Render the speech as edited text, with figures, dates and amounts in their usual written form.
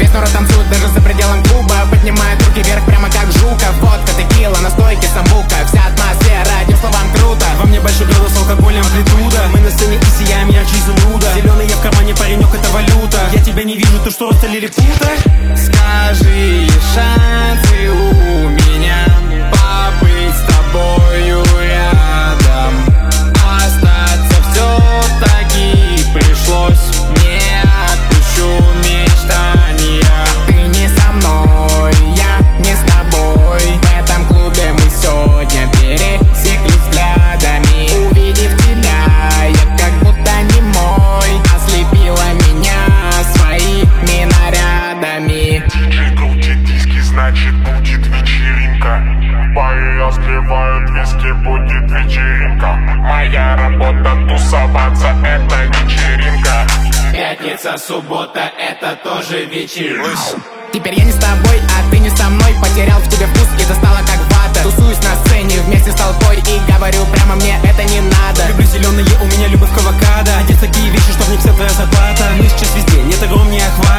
снора танцуют даже за пределом клуба. Поднимают руки вверх прямо как жука. Водка, текила, настойки, самбука. Вся атмосфера, одним словам, круто. Во мне большой градус, алкоголем амплитуда. Мы на сцене и сияем ярче изумруда. Зеленый я в кармане, паренек, это валюта. Я тебя не вижу, ты что, роста лилипута? Скажи, шансы у меня побыть с тобою рядом. Остаться все-таки пришлось. Не отпущу мечтания. Ты не со мной, я не с тобой. В этом клубе мы сегодня пересеклись взглядами. Увидев тебя, я как будто не мой. Ослепила меня своими нарядами. Диджей крутит диски, значит будет вечеринка. Бары разливают виски, будет вечеринка. Моя работа тусоваться, это вечеринка. Пятница, суббота, это тоже вечеринка. Теперь я не с тобой, а ты не со мной. Потерял в тебе вкус, и это стало как вата. Тусуюсь на сцене вместе с толпой и говорю прямо, мне это не надо. Люблю зеленые, у меня любовь к авокадо. Одеть такие вещи, чтоб не вся твоя зарплата. Мы сейчас везде, нет огромнее охвата.